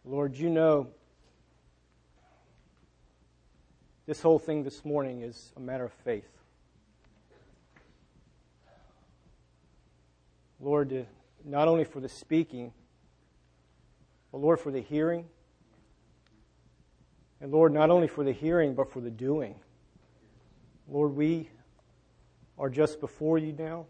Lord, you know this whole thing this morning is a matter of faith. Lord, not only for the speaking, but Lord, for the hearing. And Lord, not only for the hearing, but for the doing. Lord, we are just before you now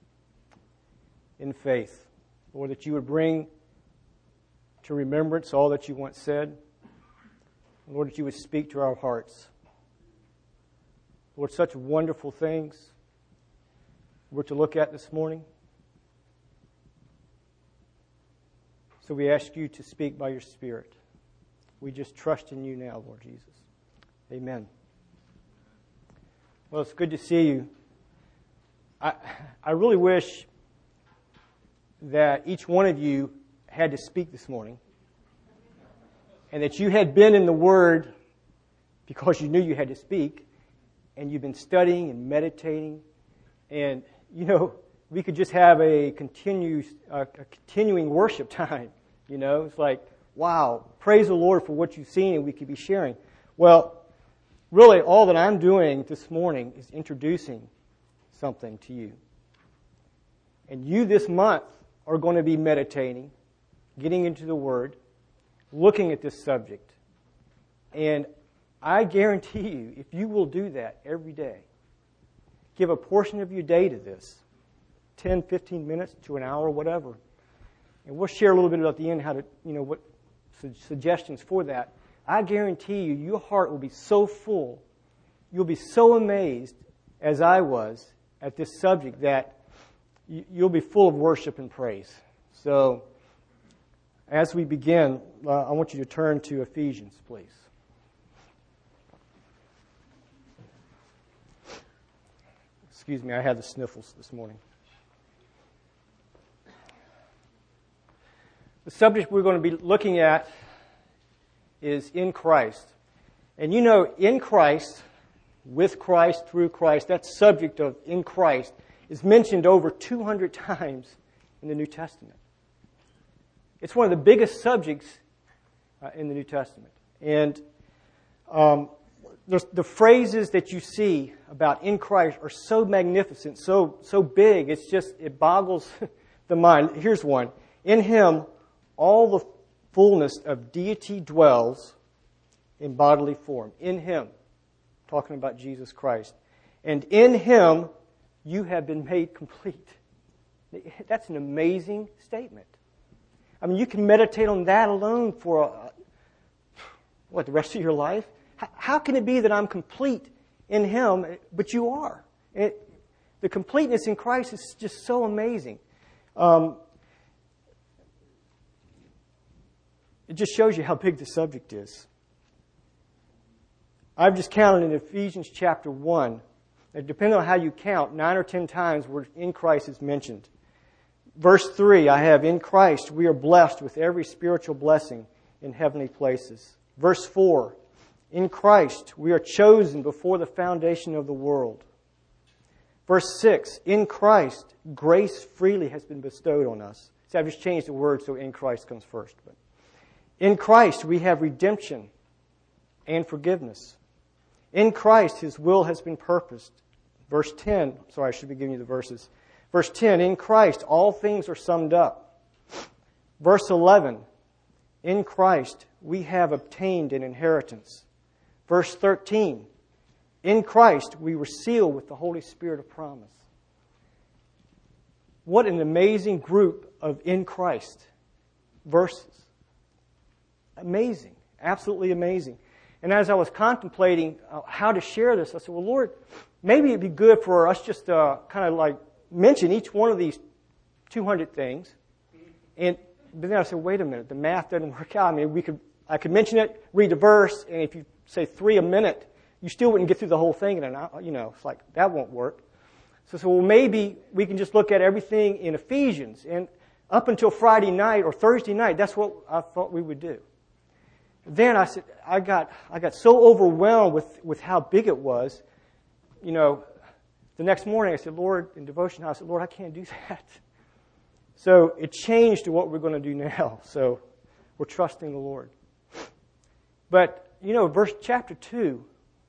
in faith. Lord, that you would bring to remembrance all that you once said. Lord, that you would speak to our hearts. Lord, such wonderful things we're to look at this morning. So we ask you to speak by your Spirit. We just trust in you now, Lord Jesus. Amen. Well, it's good to see you. I really wish that each one of you had to speak this morning, and that you had been in the Word because you knew you had to speak, and you've been studying and meditating, and we could just have a continuing worship time. It's like, wow, praise the Lord for what you've seen, and we could be sharing. Well, really, all that I'm doing this morning is introducing something to you, and you this month are going to be meditating, getting into the Word, looking at this subject. And I guarantee you, if you will do that every day, give a portion of your day to this, 10, 15 minutes to an hour, whatever. And we'll share a little bit about the end, how to, what suggestions for that. I guarantee you, your heart will be so full, you'll be so amazed, as I was, at this subject, that you'll be full of worship and praise. So, as we begin, I want you to turn to Ephesians, please. Excuse me, I had the sniffles this morning. The subject we're going to be looking at is in Christ. And in Christ, with Christ, through Christ, that subject of in Christ is mentioned over 200 times in the New Testament. It's one of the biggest subjects in the New Testament. And the phrases that you see about in Christ are so magnificent, so big, it boggles the mind. Here's one. In Him, all the fullness of deity dwells in bodily form. In Him, talking about Jesus Christ. And in Him, you have been made complete. That's an amazing statement. I mean, you can meditate on that alone for, the rest of your life? How can it be that I'm complete in Him, but you are? The completeness in Christ is just so amazing. It just shows you how big the subject is. I've just counted in Ephesians chapter 1, depending on how you count, 9 or 10 times where in Christ is mentioned. Verse 3, I have, in Christ we are blessed with every spiritual blessing in heavenly places. Verse 4, in Christ we are chosen before the foundation of the world. Verse 6, in Christ grace freely has been bestowed on us. See, I've just changed the word so in Christ comes first. But in Christ we have redemption and forgiveness. In Christ His will has been purposed. Verse 10, sorry, I should be giving you the verses. Verse 10, in Christ all things are summed up. Verse 11, in Christ we have obtained an inheritance. Verse 13, in Christ we were sealed with the Holy Spirit of promise. What an amazing group of in Christ verses. Amazing, absolutely amazing. And as I was contemplating how to share this, I said, well, Lord, maybe it'd be good for us just to kind of like mention each one of these 200 things. But then I said, wait a minute, the math doesn't work out. I mean, I could mention it, read the verse, and if you say 3 a minute, you still wouldn't get through the whole thing. And it's like, that won't work. So I said, well, maybe we can just look at everything in Ephesians. And up until Friday night or Thursday night, that's what I thought we would do. Then I said, I got so overwhelmed with how big it was. The next morning I said, Lord, in devotion, I said, Lord, I can't do that. So it changed to what we're going to do now. So We're trusting the Lord. But, chapter 2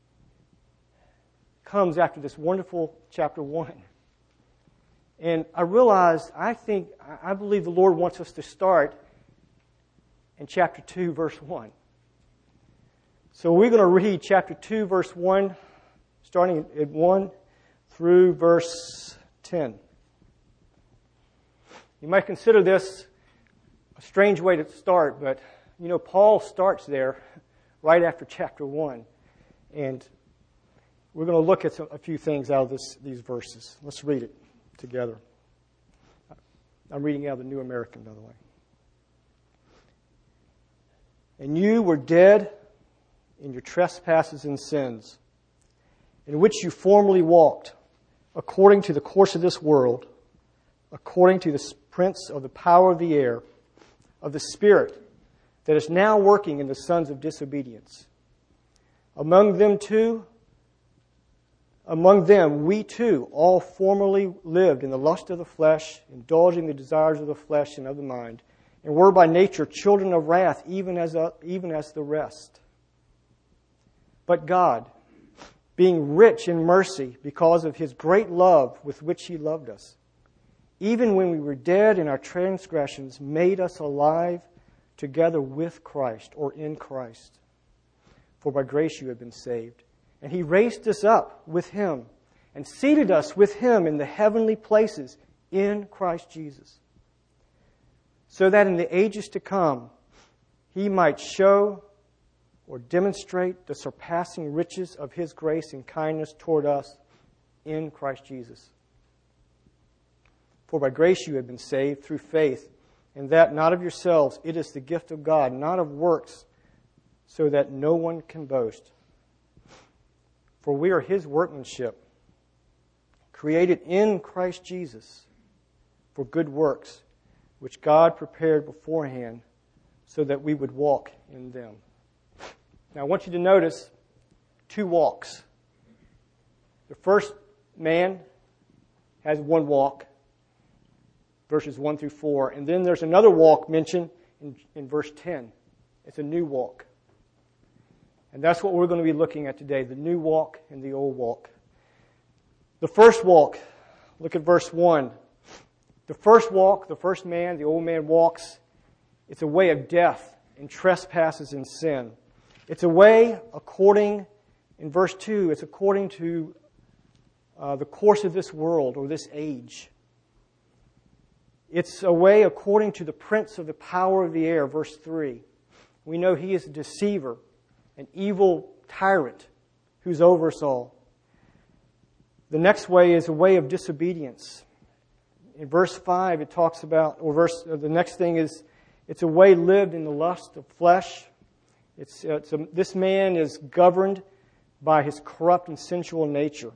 comes after this wonderful chapter 1. And I believe the Lord wants us to start in chapter 2, verse 1. So we're going to read chapter 2, verse 1, starting at 1 through verse 10. You might consider this a strange way to start, but, Paul starts there right after chapter 1. And we're going to look at a few things out of these verses. Let's read it together. I'm reading out of the New American, by the way. And you were dead in your trespasses and sins, in which you formerly walked, according to the course of this world, according to the prince of the power of the air, of the Spirit that is now working in the sons of disobedience. Among them, we too all formerly lived in the lust of the flesh, indulging the desires of the flesh and of the mind, and were by nature children of wrath, even as the rest. But God, being rich in mercy because of His great love with which He loved us, even when we were dead in our transgressions, made us alive together with Christ, or in Christ. For by grace you have been saved. And He raised us up with Him and seated us with Him in the heavenly places in Christ Jesus, so that in the ages to come He might show or demonstrate the surpassing riches of His grace and kindness toward us in Christ Jesus. For by grace you have been saved through faith, and that not of yourselves, it is the gift of God, not of works, so that no one can boast. For we are His workmanship, created in Christ Jesus for good works, which God prepared beforehand so that we would walk in them. Now I want you to notice two walks. The first man has one walk, verses 1 through 4. And then there's another walk mentioned in verse 10. It's a new walk. And that's what we're going to be looking at today, the new walk and the old walk. The first walk, look at verse 1. The first walk, the first man, the old man walks, it's a way of death and trespasses and sin. It's a way in verse 2, it's according to the course of this world or this age. It's a way according to the prince of the power of the air, verse 3. We know he is a deceiver, an evil tyrant who's over us all. The next way is a way of disobedience. In verse 5, it talks about, the next thing is, it's a way lived in the lust of flesh. This man is governed by his corrupt and sensual nature.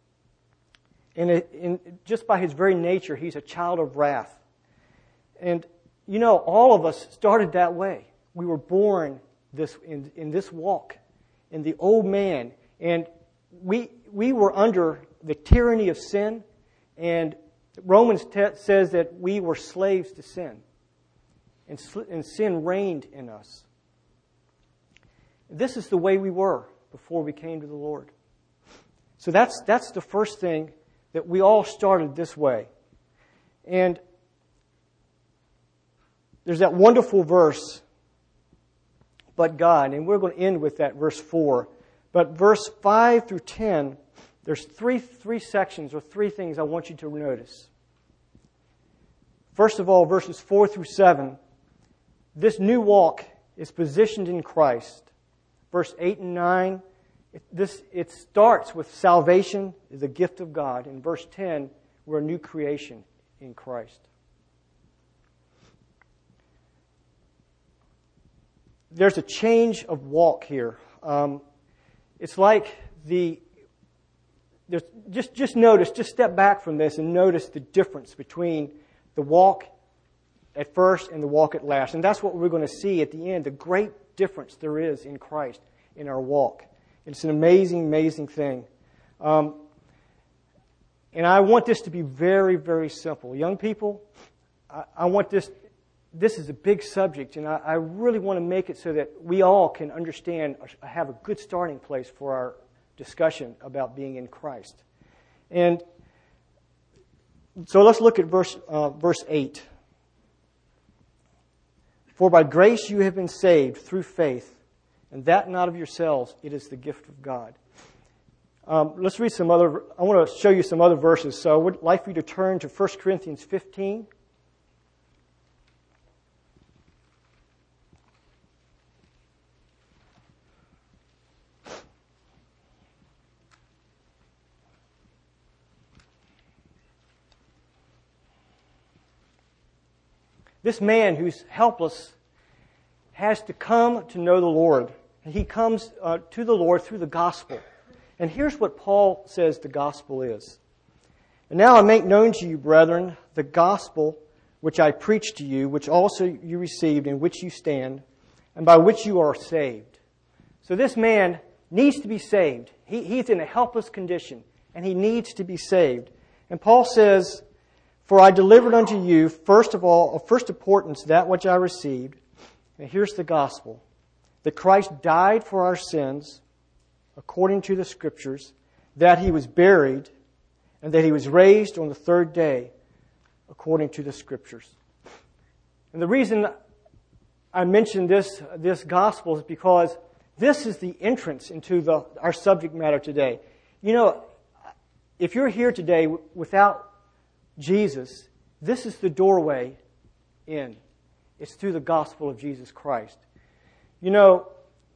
And just by his very nature, he's a child of wrath. And, all of us started that way. We were born in this walk, in the old man. And we were under the tyranny of sin. And Romans says that we were slaves to sin. And sin reigned in us. This is the way we were before we came to the Lord. So that's the first thing, that we all started this way. And there's that wonderful verse, but God, and we're going to end with that verse 4. But verse 5 through 10, there's three sections or three things I want you to notice. First of all, verses 4 through 7, this new walk is positioned in Christ. Verse 8 and 9, it starts with salvation is a gift of God. In verse 10, we're a new creation in Christ. There's a change of walk here. It's like just step back from this and notice the difference between the walk at first and the walk at last. And that's what we're going to see at the end, the great difference there is in Christ in our walk. It's an amazing, amazing thing. And I want this to be very, very simple. Young people, I want this, this is a big subject, and I really want to make it so that we all can understand, have a good starting place for our discussion about being in Christ. And so let's look at verse 8. For by grace you have been saved through faith, and that not of yourselves, it is the gift of God. Let's read some other, I want to show you some other verses. So I would like for you to turn to 1 Corinthians 15. This man who's helpless has to come to know the Lord. And he comes to the Lord through the gospel. And here's what Paul says the gospel is. And now I make known to you, brethren, the gospel which I preached to you, which also you received, in which you stand, and by which you are saved. So this man needs to be saved. He's in a helpless condition, and he needs to be saved. And Paul says, for I delivered unto you, first of all, of first importance, that which I received. And here's the gospel. That Christ died for our sins, according to the Scriptures, that He was buried, and that He was raised on the third day, according to the Scriptures. And the reason I mention this gospel is because this is the entrance into our subject matter today. You know, if you're here today without Jesus, this is the doorway in. It's through the gospel of Jesus Christ. You know,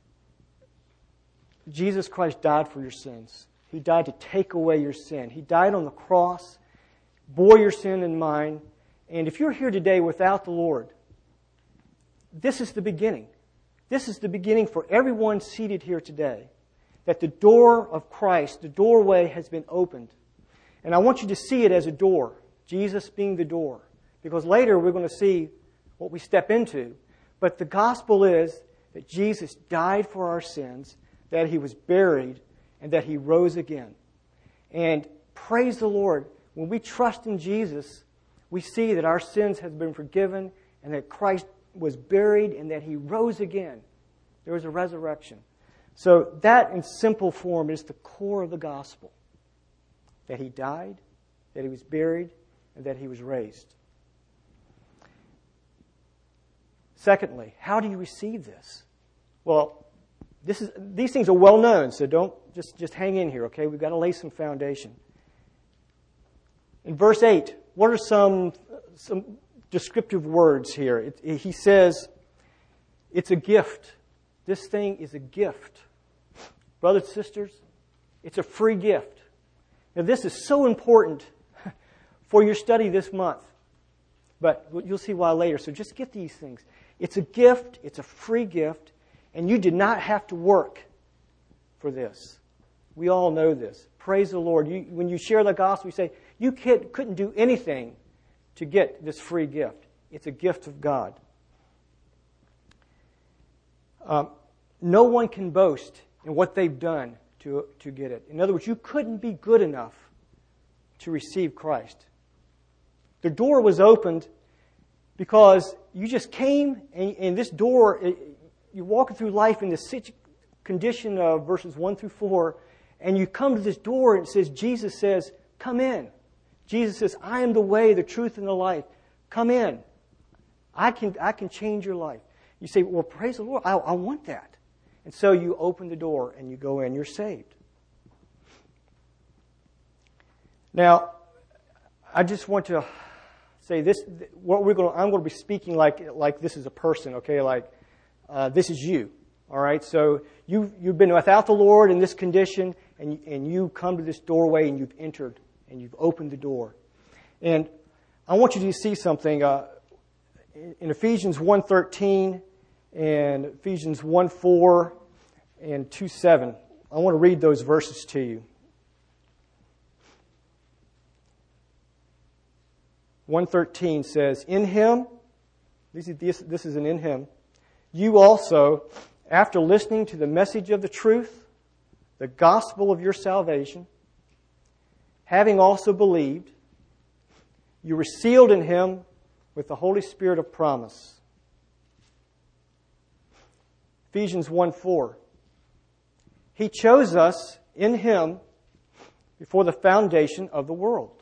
Jesus Christ died for your sins. He died to take away your sin. He died on the cross, bore your sin and mine. And if you're here today without the Lord, this is the beginning. This is the beginning for everyone seated here today. That the door of Christ, the doorway has been opened. And I want you to see it as a door. Jesus being the door. Because later we're going to see what we step into. But the gospel is that Jesus died for our sins, that He was buried, and that He rose again. And praise the Lord, when we trust in Jesus, we see that our sins have been forgiven, and that Christ was buried, and that He rose again. There was a resurrection. So that, in simple form, is the core of the gospel. That He died, that He was buried, and that He was raised. Secondly, how do you receive this? Well, these things are well known, so don't just hang in here, okay? We've got to lay some foundation. In verse 8, what are some descriptive words here? He says, it's a gift. This thing is a gift. Brothers and sisters, it's a free gift. Now, this is so important for your study this month. But you'll see why later. So just get these things. It's a gift. It's a free gift. And you did not have to work for this. We all know this. Praise the Lord. When you share the gospel, you say, you couldn't do anything to get this free gift. It's a gift of God. No one can boast in what they've done to get it. In other words, you couldn't be good enough to receive Christ. The door was opened because you just came, and this door, you're walking through life in this condition of verses 1 through 4, and you come to this door and it says, Jesus says, come in. Jesus says, I am the way, the truth, and the life. Come in. I can change your life. You say, well, praise the Lord, I want that. And so you open the door and you go in, you're saved. Now, I just want to say this, I'm going to be speaking like this is a person, okay? Like, this is you, all right? So you've been without the Lord in this condition, and you come to this doorway, and you've entered, and you've opened the door. And I want you to see something in Ephesians 1:13 and Ephesians 1:4 and 2:7. I want to read those verses to you. 1:13 says, in Him, this is an in Him, you also, after listening to the message of the truth, the gospel of your salvation, having also believed, you were sealed in Him with the Holy Spirit of promise. Ephesians 1:4. He chose us in Him before the foundation of the world.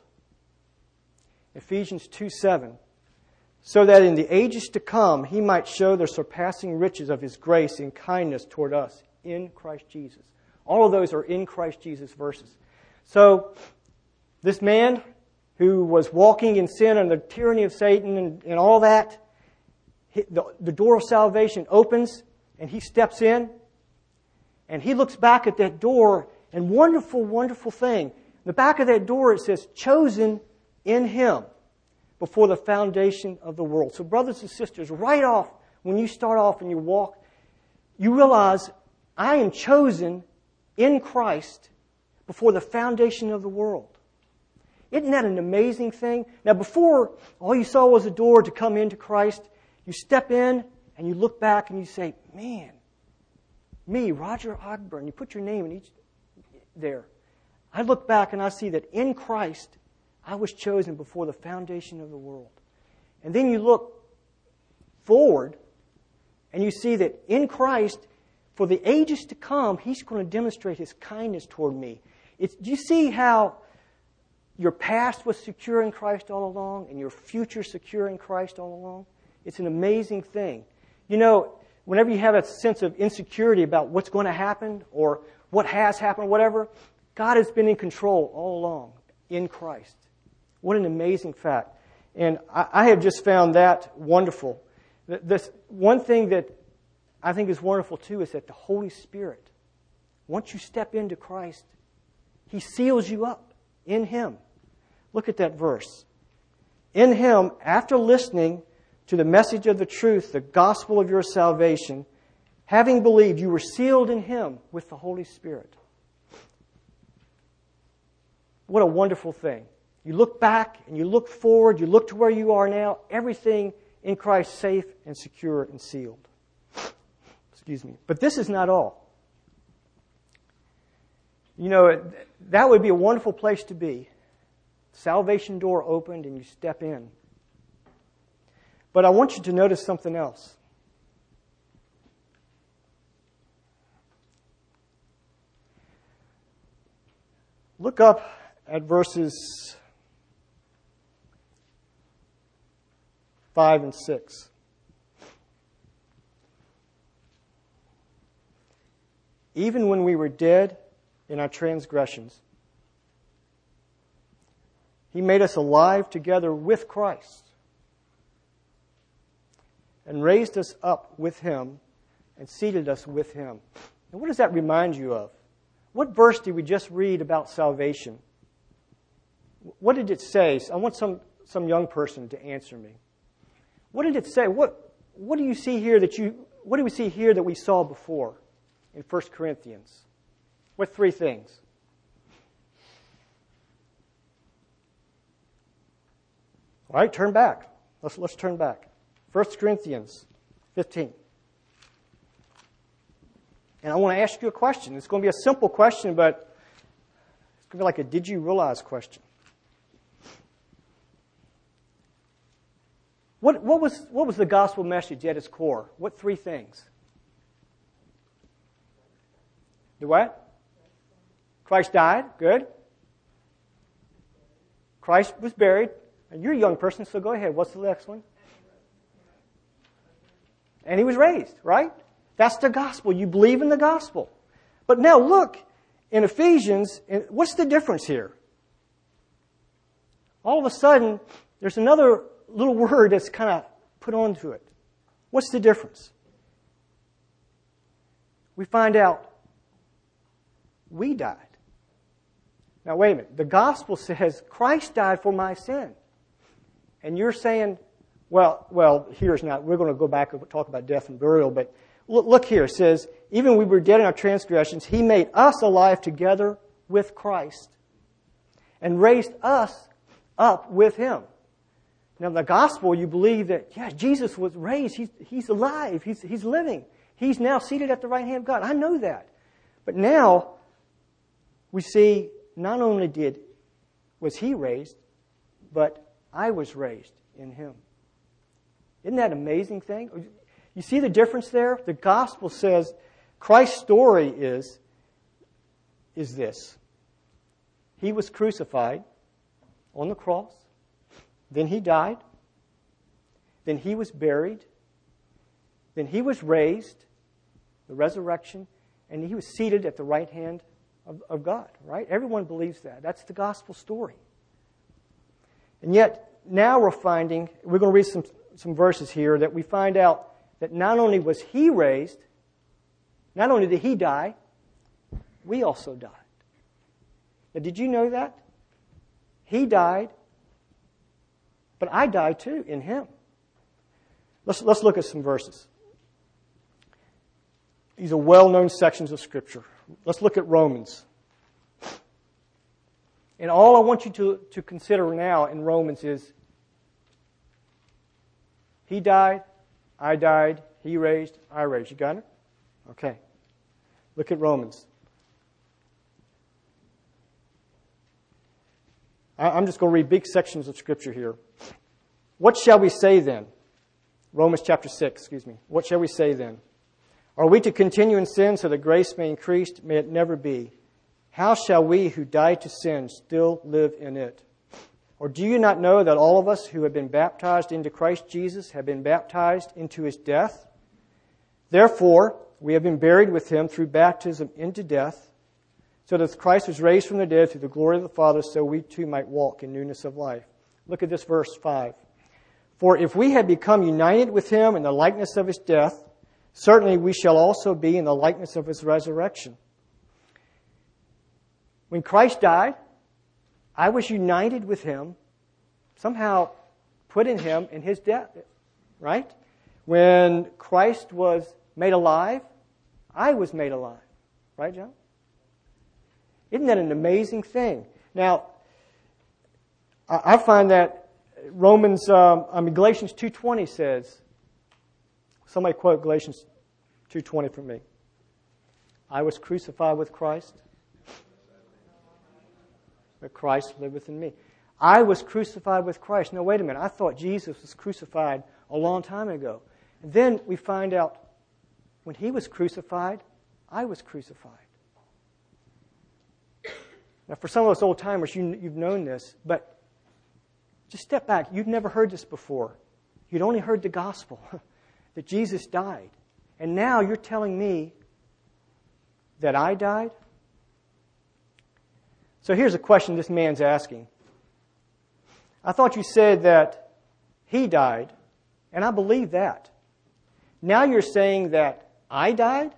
Ephesians 2:7. So that in the ages to come He might show the surpassing riches of His grace and kindness toward us in Christ Jesus. All of those are in Christ Jesus verses. So this man who was walking in sin and the tyranny of Satan and all that, the door of salvation opens and he steps in and he looks back at that door and wonderful, wonderful thing. In the back of that door it says, chosen in Him before the foundation of the world. So brothers and sisters, right off, when you start off and you walk, you realize I am chosen in Christ before the foundation of the world. Isn't that an amazing thing? Now before, all you saw was a door to come into Christ. You step in and you look back and you say, man, me, Roger Ogburn, you put your name in each there. I look back and I see that in Christ, I was chosen before the foundation of the world. And then you look forward and you see that in Christ, for the ages to come, He's going to demonstrate His kindness toward me. Do you see how your past was secure in Christ all along and your future secure in Christ all along? It's an amazing thing. You know, whenever you have a sense of insecurity about what's going to happen or what has happened or whatever, God has been in control all along in Christ. What an amazing fact. And I have just found that wonderful. This one thing that I think is wonderful too is that the Holy Spirit, once you step into Christ, He seals you up in Him. Look at that verse. In Him, after listening to the message of the truth, the gospel of your salvation, having believed, you were sealed in Him with the Holy Spirit. What a wonderful thing. You look back and you look forward, you look to where you are now, everything in Christ safe and secure and sealed. Excuse me. But this is not all. You know, that would be a wonderful place to be. Salvation door opened and you step in. But I want you to notice something else. Look up at verses 5 and 6. Even when we were dead in our transgressions, He made us alive together with Christ and raised us up with Him and seated us with Him. And what does that remind you of? What verse did we just read about salvation? What did it say? I want some young person to answer me. What did it say? What do you see here what do we see here that we saw before in 1 Corinthians? What three things? All right, turn back. Let's turn back. 1 Corinthians 15. And I want to ask you a question. It's going to be a simple question, but it's going to be like a did you realize question. What was the gospel message at its core? What three things? The what? Christ died. Good. Christ was buried. And you're a young person, so go ahead. What's the next one? And He was raised, right? That's the gospel. You believe in the gospel. But now look, in Ephesians, what's the difference here? All of a sudden, there's another little word that's kind of put onto it. What's the difference? We find out we died. Now wait a minute. The gospel says Christ died for my sin. And you're saying, well, here's not. We're going to go back and talk about death and burial, but look here. It says, even when we were dead in our transgressions, He made us alive together with Christ and raised us up with Him. Now, in the gospel, you believe that, yeah, Jesus was raised. He's alive. He's living. He's now seated at the right hand of God. I know that. But now, we see not only was He raised, but I was raised in Him. Isn't that an amazing thing? You see the difference there? The gospel says Christ's story is this. He was crucified on the cross. Then He died. Then He was buried. Then He was raised, the resurrection, and He was seated at the right hand of God, right? Everyone believes that. That's the gospel story. And yet, now we're going to read some verses here that we find out that not only was He raised, not only did He die, we also died. Now, did you know that? He died, but I died too in Him. Let's look at some verses. These are well-known sections of Scripture. Let's look at Romans. And all I want you to consider now in Romans is He died, I died, He raised, I raised. You got it? Okay. Look at Romans. I'm just going to read big sections of Scripture here. What shall we say then? Romans chapter 6, What shall we say then? Are we to continue in sin so that grace may increase? May it never be. How shall we who died to sin still live in it? Or do you not know that all of us who have been baptized into Christ Jesus have been baptized into His death? Therefore, we have been buried with Him through baptism into death, so that Christ was raised from the dead through the glory of the Father, so we too might walk in newness of life. Look at this verse 5. For if we have become united with Him in the likeness of His death, certainly we shall also be in the likeness of His resurrection. When Christ died, I was united with Him, somehow put in Him in His death, right? When Christ was made alive, I was made alive. Right, John? Isn't that an amazing thing? Now, I find that Galatians 2:20 says, somebody quote Galatians 2:20 from me. I was crucified with Christ, but Christ liveth in me. I was crucified with Christ. No, wait a minute. I thought Jesus was crucified a long time ago. And then we find out when He was crucified, I was crucified. Now, for some of us old-timers, you've known this, but just step back. You've never heard this before. You'd only heard the gospel, that Jesus died. And now you're telling me that I died? So here's a question this man's asking. I thought you said that He died, and I believe that. Now you're saying that I died?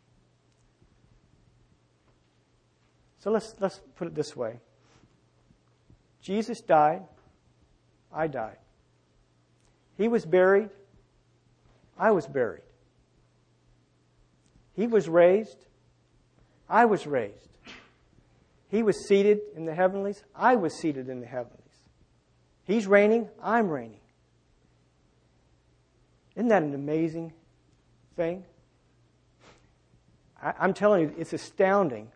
So let's put it this way. Jesus died, I died. He was buried, I was buried. He was raised, I was raised. He was seated in the heavenlies, I was seated in the heavenlies. He's reigning, I'm reigning. Isn't that an amazing thing? I'm telling you, it's astounding.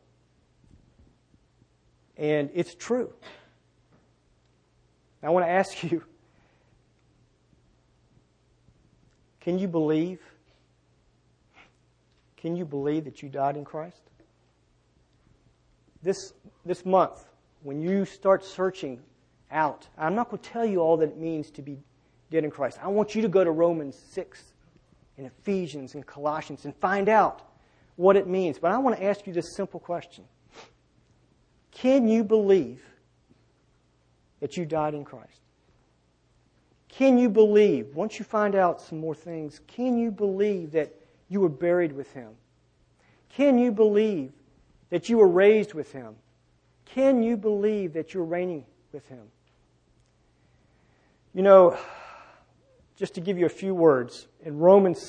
And it's true. Now, I want to ask you, can you believe that you died in Christ? This month, when you start searching out, I'm not going to tell you all that it means to be dead in Christ. I want you to go to Romans 6 and Ephesians and Colossians and find out what it means. But I want to ask you this simple question. Can you believe that you died in Christ? Can you believe, once you find out some more things, can you believe that you were buried with Him? Can you believe that you were raised with Him? Can you believe that you're reigning with Him? You know, just to give you a few words, in Romans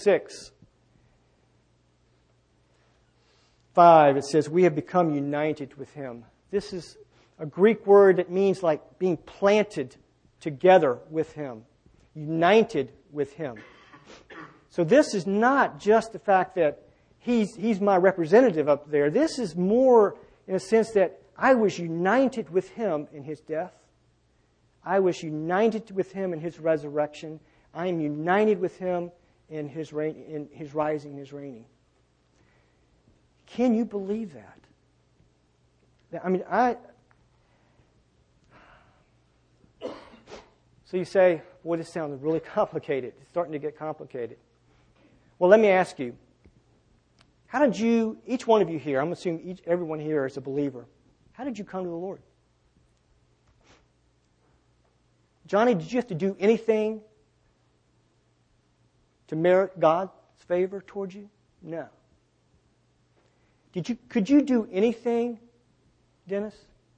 6:5, it says, we have become united with Him. This is a Greek word that means like being planted together with Him, united with Him. So this is not just the fact that He's my representative up there. This is more in a sense that I was united with Him in His death. I was united with Him in His resurrection. I am united with Him in His rising and His reigning. Can you believe that? So you say, boy, this sounds really complicated. It's starting to get complicated. Well, let me ask you, how did you, each one of you here, I'm assuming everyone here is a believer, how did you come to the Lord? Johnny, did you have to do anything to merit God's favor towards you? No. Could you do anything, Dennis?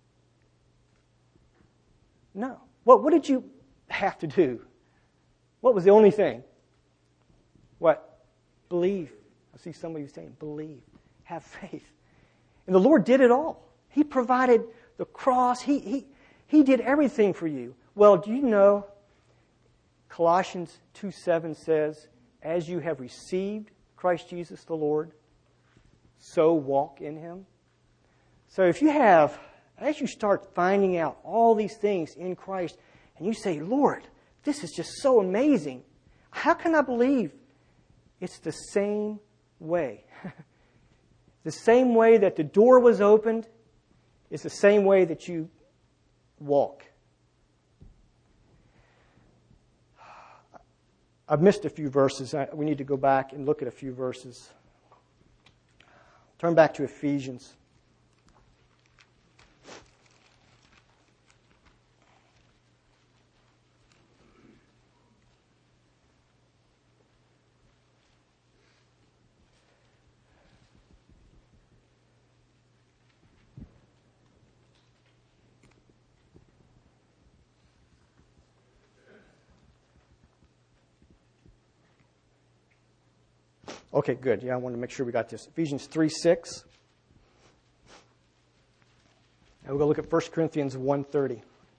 No. What did you have to do? What was the only thing? What? Believe. I see some of you saying, believe. Have faith. And the Lord did it all. He provided the cross. He did everything for you. Well, do you know Colossians 2:7 says, as you have received Christ Jesus the Lord, so walk in Him. So if you have, as you start finding out all these things in Christ, and you say, Lord, this is just so amazing. How can I believe? It's the same way. The same way that the door was opened is the same way that you walk. I've missed a few verses. We need to go back and look at a few verses. Turn back to Ephesians. Okay, good. Yeah, I wanted to make sure we got this. Ephesians 3:6. And we're going to look at 1 Corinthians 1:30.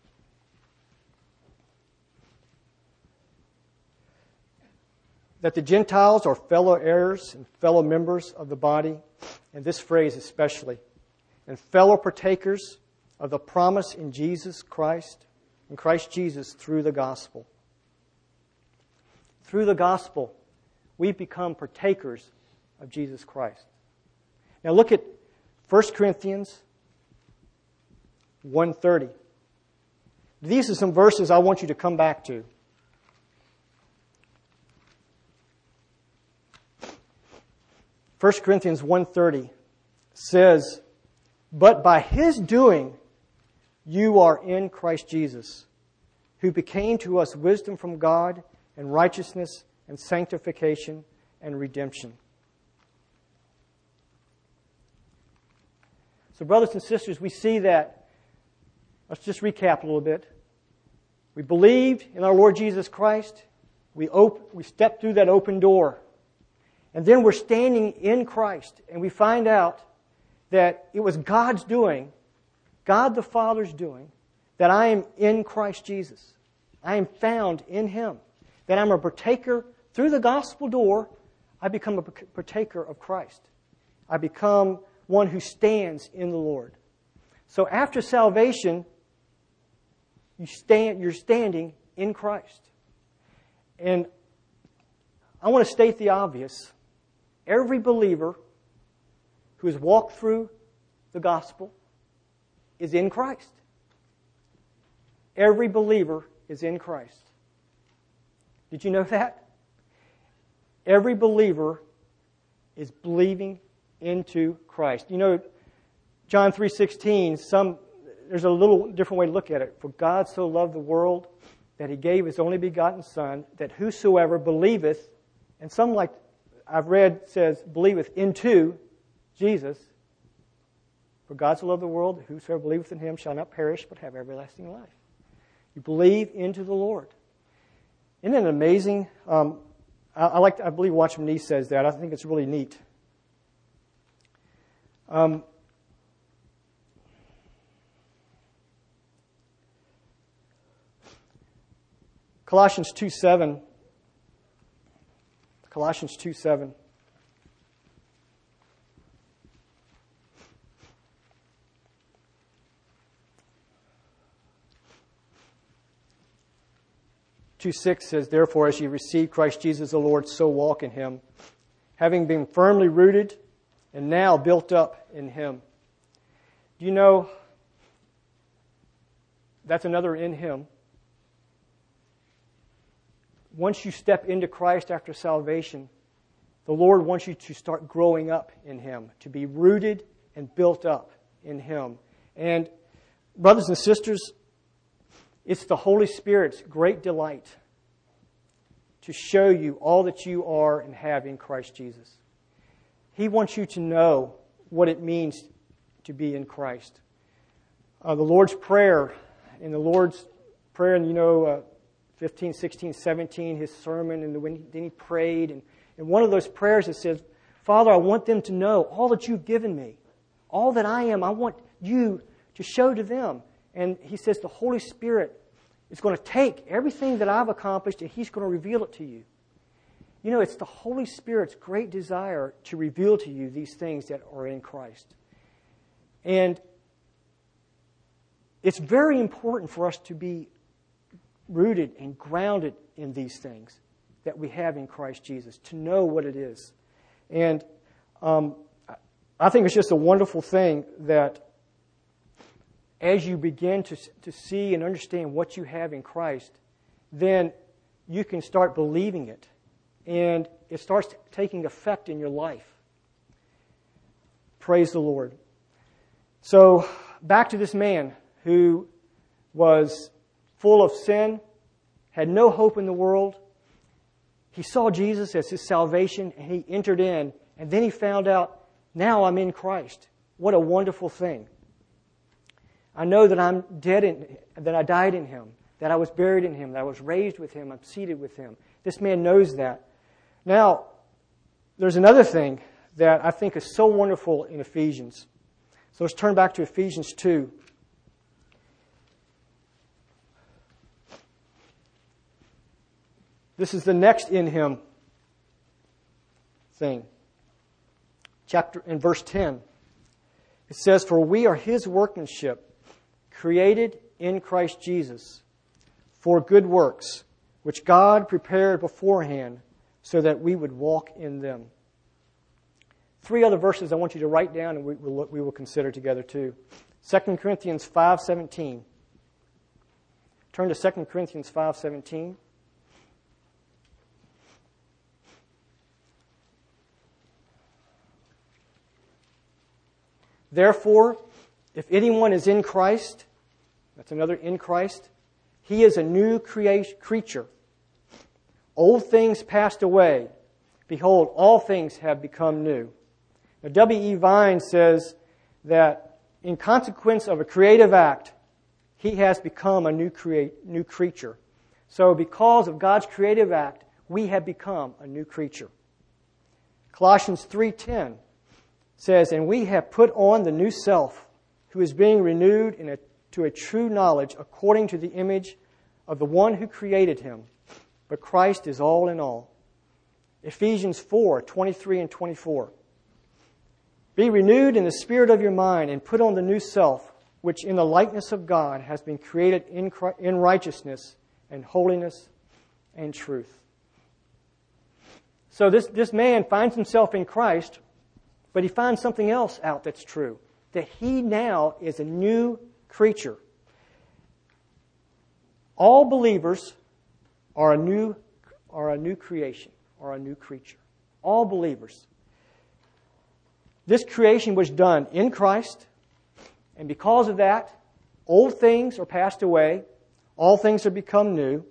That the Gentiles are fellow heirs and fellow members of the body, and this phrase especially, and fellow partakers of the promise in Jesus Christ, in Christ Jesus through the gospel. Through the gospel, we become partakers of Jesus Christ. Now look at 1 Corinthians 1:30. These are some verses I want you to come back to. 1 Corinthians 1:30 says, but by His doing you are in Christ Jesus, who became to us wisdom from God and righteousness and sanctification and redemption. So brothers and sisters, we see that. Let's just recap a little bit. We believed in our Lord Jesus Christ. We stepped through that open door. And then we're standing in Christ. And we find out that it was God's doing, God the Father's doing, that I am in Christ Jesus. I am found in Him. That I'm a partaker through the gospel door. I become a partaker of Christ. I become one who stands in the Lord. So after salvation, you're standing in Christ. And I want to state the obvious. Every believer who has walked through the gospel is in Christ. Every believer is in Christ. Did you know that? Every believer is believing into Christ. You know, John 3:16, there's a little different way to look at it. For God so loved the world that He gave His only begotten Son, that whosoever believeth, and some like I've read says, believeth into Jesus. For God so loved the world that whosoever believeth in Him shall not perish but have everlasting life. You believe into the Lord. Isn't it amazing? I believe Watchman Nee says that. I think it's really neat. Colossians 2:7. Colossians 2:7. 2:6 says, "Therefore, as ye receive Christ Jesus the Lord, so walk in him, having been firmly rooted and now built up in him." Do you know that's another in him? Once you step into Christ after salvation, the Lord wants you to start growing up in him, to be rooted and built up in him. And brothers and sisters, it's the Holy Spirit's great delight to show you all that you are and have in Christ Jesus. He wants you to know what it means to be in Christ. The Lord's Prayer, and 15, 16, 17, his sermon, and then he prayed. And in one of those prayers it says, "Father, I want them to know all that you've given me. All that I am, I want you to show to them." And he says the Holy Spirit is going to take everything that I've accomplished and he's going to reveal it to you. You know, it's the Holy Spirit's great desire to reveal to you these things that are in Christ. And it's very important for us to be rooted and grounded in these things that we have in Christ Jesus, to know what it is. And I think it's just a wonderful thing that as you begin to see and understand what you have in Christ, then you can start believing it. And it starts taking effect in your life. Praise the Lord. So, back to this man who was full of sin, had no hope in the world. He saw Jesus as his salvation, and he entered in, and then he found out, now I'm in Christ. What a wonderful thing. I know that I'm dead, that I died in him, that I was buried in him, that I was raised with him, I'm seated with him. This man knows that. Now, there's another thing that I think is so wonderful in Ephesians. So let's turn back to Ephesians 2. This is the next in him thing. In verse 10. It says, "For we are his workmanship, created in Christ Jesus, for good works, which God prepared beforehand, so that we would walk in them." 3 other verses I want you to write down, and we will consider together too. 2 Corinthians 5:17. Turn to 2 Corinthians 5:17. "Therefore, if anyone is in Christ," that's another in Christ, "he is a new creature. Old things passed away. Behold, all things have become new." Now, W.E. Vine says that in consequence of a creative act, he has become a new creature. So because of God's creative act, we have become a new creature. Colossians 3:10 says, "And we have put on the new self, who is being renewed to a true knowledge according to the image of the one who created him. But Christ is all in all." Ephesians 4:23 and 24. "Be renewed in the spirit of your mind, and put on the new self, which in the likeness of God has been created in righteousness and holiness and truth." So this man finds himself in Christ, but he finds something else out that's true, that he now is a new creature. All believers are a new creation, or a new creature. All believers. This creation was done in Christ, and because of that, old things are passed away, all things have become new.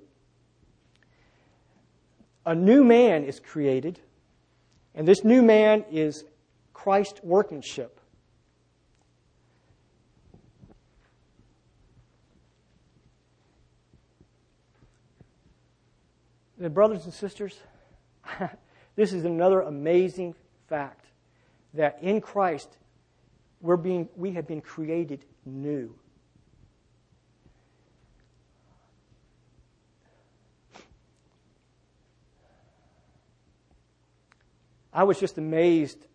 A new man is created, and this new man is Christ's workmanship. And brothers and sisters, this is another amazing fact, that in Christ we have been created new. I was just amazed.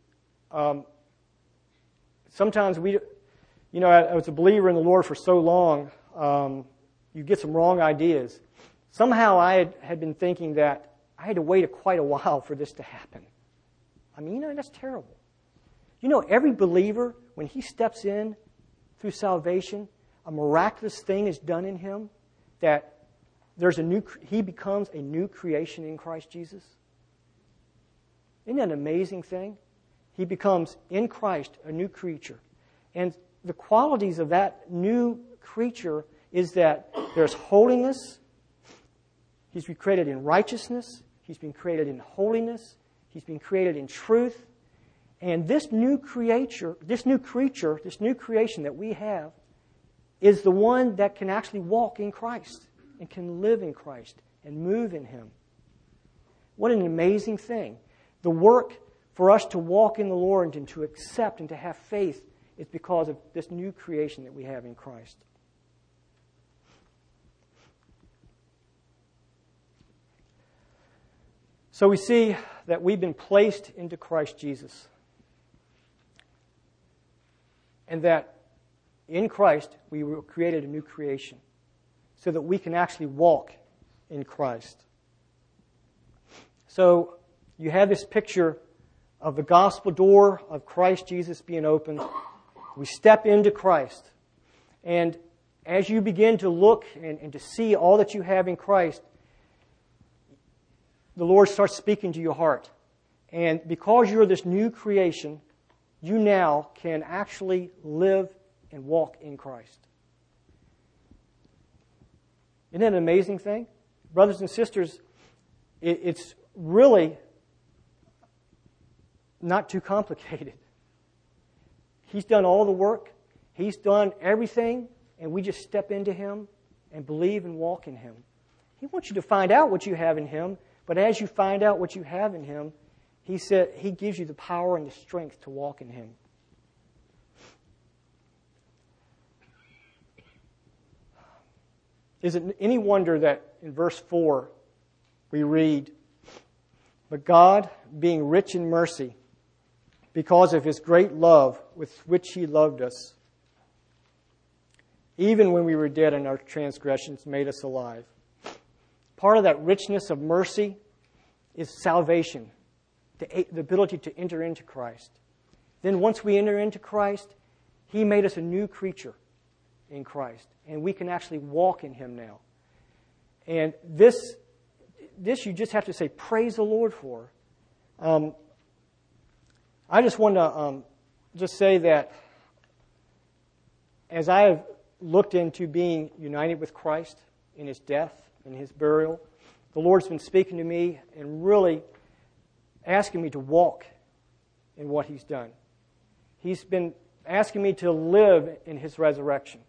Sometimes I was a believer in the Lord for so long, you get some wrong ideas. somehow I had been thinking that I had to wait quite a while for this to happen. I mean, that's terrible. Every believer, when he steps in through salvation, a miraculous thing is done in him, that he becomes a new creation in Christ Jesus. Isn't that an amazing thing? He becomes, in Christ, a new creature. And the qualities of that new creature is that there's holiness. He's been created in righteousness. He's been created in holiness. He's been created in truth. And this new creation that we have is the one that can actually walk in Christ and can live in Christ and move in Him. What an amazing thing. The work for us to walk in the Lord and to accept and to have faith is because of this new creation that we have in Christ. So we see that we've been placed into Christ Jesus. And that in Christ we were created a new creation so that we can actually walk in Christ. So you have this picture of the gospel door of Christ Jesus being opened. We step into Christ. And as you begin to look and to see all that you have in Christ, the Lord starts speaking to your heart. And because you're this new creation, you now can actually live and walk in Christ. Isn't that an amazing thing? Brothers and sisters, it's really not too complicated. He's done all the work. He's done everything, and we just step into Him and believe and walk in Him. He wants you to find out what you have in Him, but as you find out what you have in Him, He said He gives you the power and the strength to walk in Him. Is it any wonder that in verse 4 we read, "But God, being rich in mercy, because of His great love with which He loved us, even when we were dead in our transgressions, made us alive." Part of that richness of mercy is salvation, the ability to enter into Christ. Then once we enter into Christ, He made us a new creature in Christ. And we can actually walk in Him now. And this you just have to say, praise the Lord for. I just want to just say that as I have looked into being united with Christ in His death, in His burial, the Lord's been speaking to me and really asking me to walk in what He's done. He's been asking me to live in His resurrection.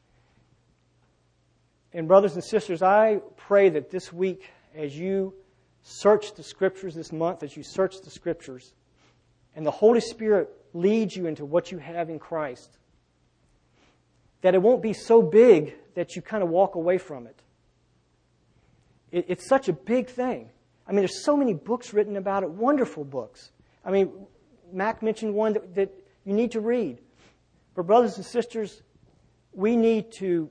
And brothers and sisters, I pray that this week, as you search the Scriptures this month, as you search the Scriptures, and the Holy Spirit leads you into what you have in Christ, that it won't be so big that you kind of walk away from it. It's such a big thing. I mean, there's so many books written about it, wonderful books. I mean, Mac mentioned one that you need to read. But brothers and sisters, we need to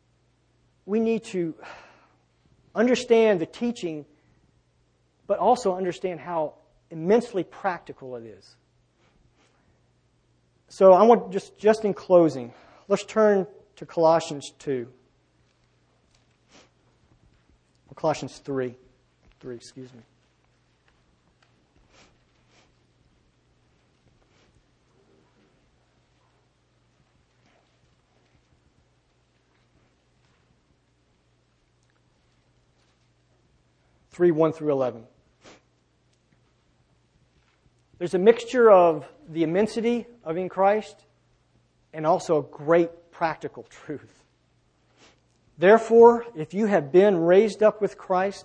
understand the teaching, but also understand how immensely practical it is. So I want just in closing, let's turn to Colossians 2. Or Colossians 3, excuse me. 1-11. There's a mixture of the immensity of in Christ and also a great practical truth. Therefore, if you have been raised up with Christ,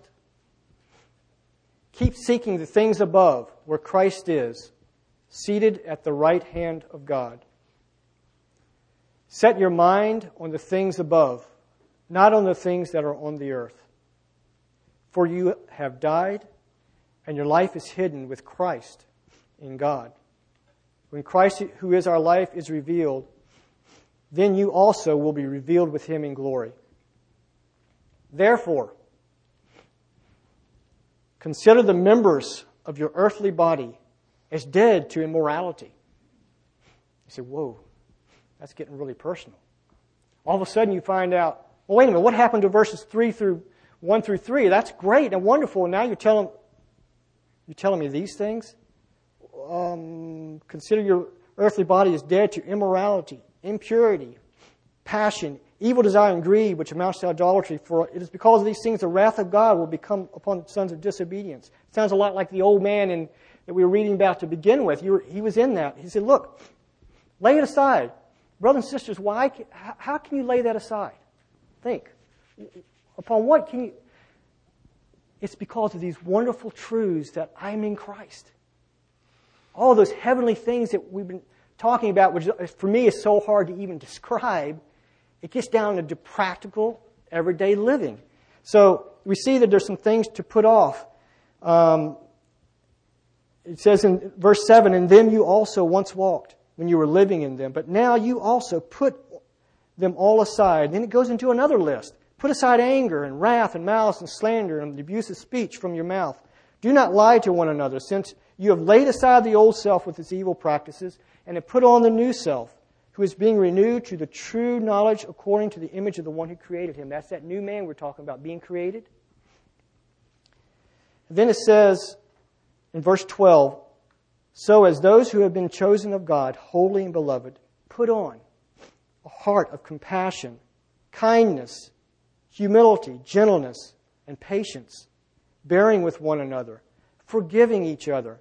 keep seeking the things above where Christ is, seated at the right hand of God. Set your mind on the things above, not on the things that are on the earth. For you have died, and your life is hidden with Christ in God. When Christ, who is our life, is revealed, then you also will be revealed with Him in glory. Therefore, Consider the members of your earthly body as dead to immorality. You say, whoa, that's getting really personal. All of a sudden you find out, well, wait a minute, what happened to verses 1 through 3? That's great and wonderful. Now you're telling me these things? Consider your earthly body as dead to immorality, impurity, passion, evil desire, and greed, which amounts to idolatry. For it is because of these things the wrath of God will become upon sons of disobedience. It sounds a lot like the old man that we were reading about to begin with. He was in that. He said, look, lay it aside. Brothers and sisters, how can you lay that aside? Think. Upon what can you... It's because of these wonderful truths that I'm in Christ. All those heavenly things that we've been talking about, which for me is so hard to even describe, it gets down to practical, everyday living. So we see that there's some things to put off. It says in verse 7, "In them you also once walked when you were living in them, but now you also put them all aside." Then it goes into another list. "Put aside anger and wrath and malice and slander and abusive speech from your mouth. Do not lie to one another, since you have laid aside the old self with its evil practices and have put on the new self, who is being renewed to the true knowledge according to the image of the one who created him." That's that new man we're talking about, being created. And then it says in verse 12, "So as those who have been chosen of God, holy and beloved, put on a heart of compassion, kindness, humility, gentleness, and patience, bearing with one another, forgiving each other.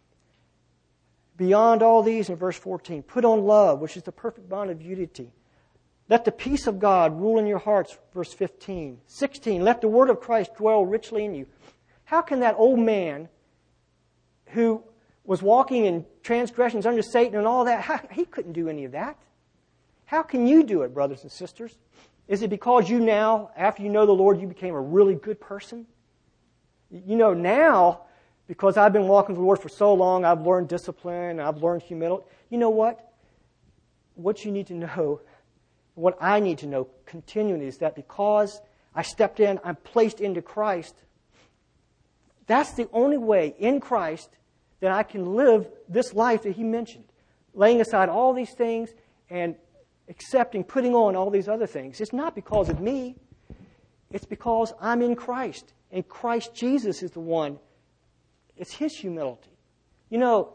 Beyond all these," in verse 14, "put on love, which is the perfect bond of unity. Let the peace of God rule in your hearts," verse 15. 16, "Let the word of Christ dwell richly in you." How can that old man who was walking in transgressions under Satan and all that, he couldn't do any of that? How can you do it, brothers and sisters? Is it because you now, after you know the Lord, you became a really good person? You know, now, because I've been walking with the Lord for so long, I've learned discipline, I've learned humility. You know what? What you need to know, what I need to know continually is that because I stepped in, I'm placed into Christ, that's the only way in Christ that I can live this life that He mentioned. Laying aside all these things and accepting, putting on all these other things. It's not because of me. It's because I'm in Christ. And Christ Jesus is the one. It's His humility. You know,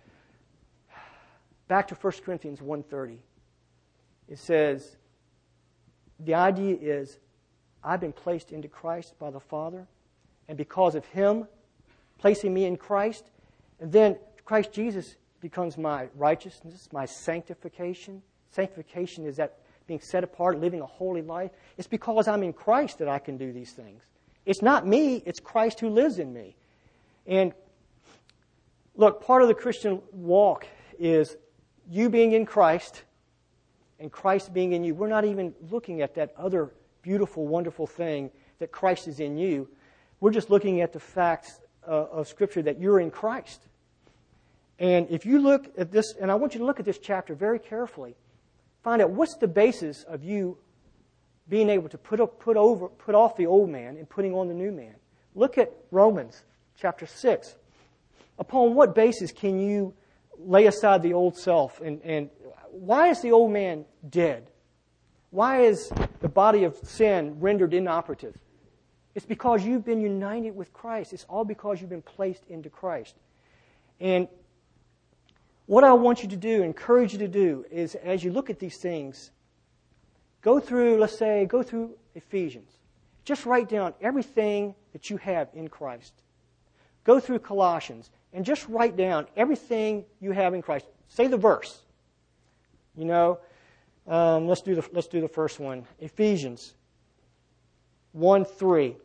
back to 1 Corinthians 1:30. It says, the idea is, I've been placed into Christ by the Father. And because of Him placing me in Christ, and then Christ Jesus becomes my righteousness, my sanctification. Sanctification is that being set apart, living a holy life. It's because I'm in Christ that I can do these things. It's not me, it's Christ who lives in me. And look, part of the Christian walk is you being in Christ and Christ being in you. We're not even looking at that other beautiful, wonderful thing that Christ is in you. We're just looking at the facts of Scripture that you're in Christ. And if you look at this, and I want you to look at this chapter very carefully, find out what's the basis of you being able to put off the old man and putting on the new man. Look at Romans chapter 6. Upon what basis can you lay aside the old self? And why is the old man dead? Why is the body of sin rendered inoperative? It's because you've been united with Christ. It's all because you've been placed into Christ. And what I want you to do, encourage you to do, is as you look at these things, go through Ephesians. Just write down everything that you have in Christ. Go through Colossians and just write down everything you have in Christ. Say the verse. You know, let's do the first one. Ephesians 1:3.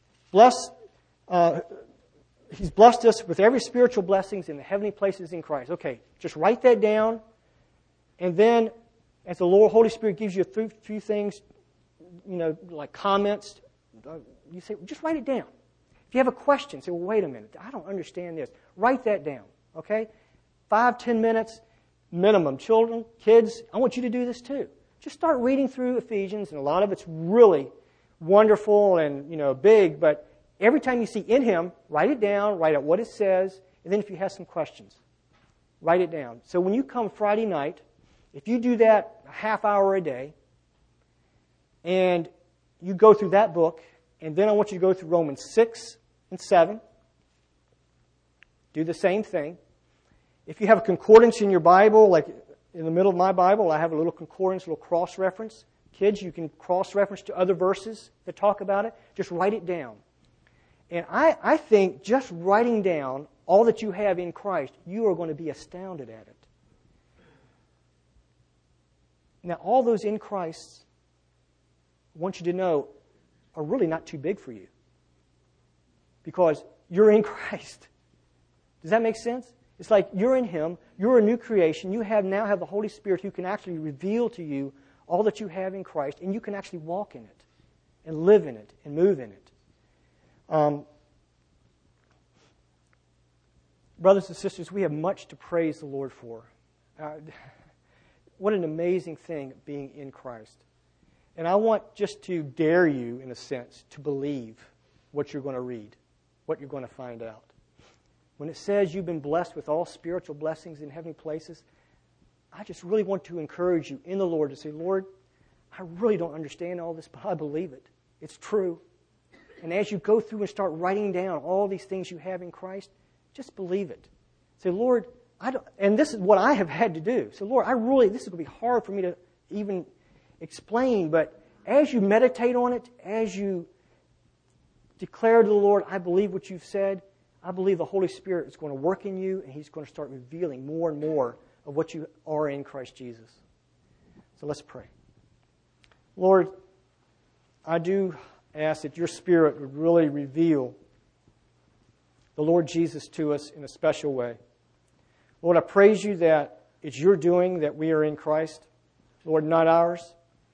He's blessed us with every spiritual blessings in the heavenly places in Christ. Okay, just write that down, and then as the Lord, Holy Spirit gives you a few things, you know, like comments, you say, just write it down. If you have a question, say, well, wait a minute, I don't understand this. Write that down, okay? 5-10 minutes minimum. Children, kids, I want you to do this too. Just start reading through Ephesians, and a lot of it's really wonderful and, you know, big, but every time you see in Him, write it down, write out what it says, and then if you have some questions, write it down. So when you come Friday night, if you do that a half hour a day, and you go through that book, and then I want you to go through Romans 6 and 7, do the same thing. If you have a concordance in your Bible, like in the middle of my Bible, I have a little concordance, a little cross-reference. Kids, you can cross-reference to other verses that talk about it. Just write it down. And I think just writing down all that you have in Christ, you are going to be astounded at it. Now, all those in Christ, I want you to know, are really not too big for you. Because you're in Christ. Does that make sense? It's like you're in Him, you're a new creation, you now have the Holy Spirit who can actually reveal to you all that you have in Christ, and you can actually walk in it, and live in it, and move in it. Brothers and sisters, we have much to praise the Lord for. What an amazing thing being in Christ. And I want just to dare you, in a sense, to believe what you're going to read, what you're going to find out. When it says you've been blessed with all spiritual blessings in heavenly places, I just really want to encourage you in the Lord to say, Lord, I really don't understand all this, but I believe it. It's true. And as you go through and start writing down all these things you have in Christ, just believe it. Say, Lord, and this is what I have had to do. So, Lord, this is going to be hard for me to even explain, but as you meditate on it, as you declare to the Lord, I believe what you've said, I believe the Holy Spirit is going to work in you, and He's going to start revealing more and more of what you are in Christ Jesus. So let's pray. Lord, I do ask that your Spirit would really reveal the Lord Jesus to us in a special way. Lord, I praise you that it's your doing that we are in Christ. Lord, not ours.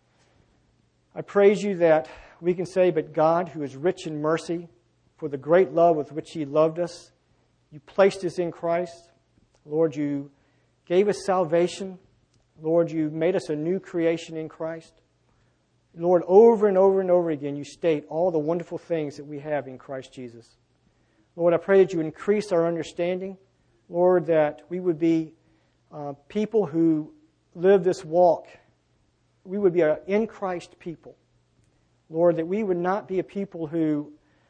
I praise you that we can say, but God, who is rich in mercy, for the great love with which He loved us, you placed us in Christ. Lord, you gave us salvation. Lord, you made us a new creation in Christ. Lord, over and over and over again, you state all the wonderful things that we have in Christ Jesus. Lord, I pray that you increase our understanding. Lord, that we would be people who live this walk. We would be an in Christ people. Lord, that we would not be a people who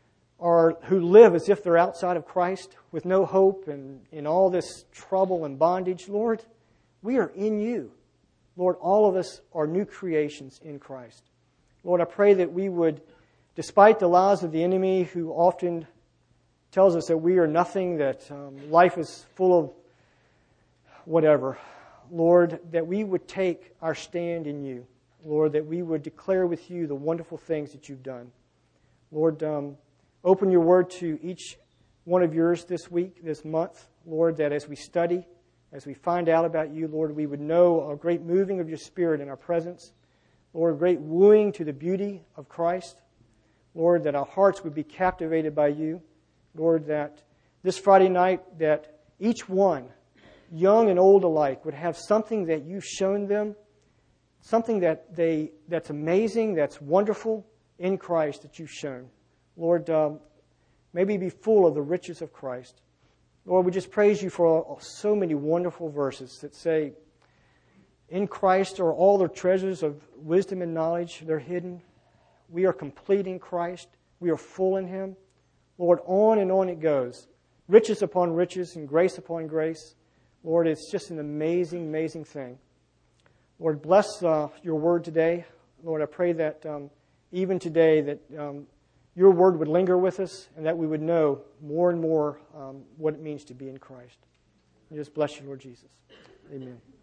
live as if they're outside of Christ with no hope and in all this trouble and bondage. Lord, we are in you. Lord, all of us are new creations in Christ. Lord, I pray that we would, despite the lies of the enemy who often tells us that we are nothing, that life is full of whatever, Lord, that we would take our stand in you. Lord, that we would declare with you the wonderful things that you've done. Lord, open your word to each one of yours this week, this month. Lord, that as we study, as we find out about you, Lord, we would know a great moving of your Spirit in our presence. Lord, a great wooing to the beauty of Christ. Lord, that our hearts would be captivated by you. Lord, that this Friday night, that each one, young and old alike, would have something that you've shown them, something that's amazing, that's wonderful in Christ that you've shown. Lord, may we be full of the riches of Christ. Lord, we just praise you for so many wonderful verses that say, in Christ are all the treasures of wisdom and knowledge. They're hidden. We are complete in Christ. We are full in Him. Lord, on and on it goes. Riches upon riches and grace upon grace. Lord, it's just an amazing, amazing thing. Lord, bless your word today. Lord, I pray that even today that your word would linger with us and that we would know more and more what it means to be in Christ. We just bless you, Lord Jesus. Amen.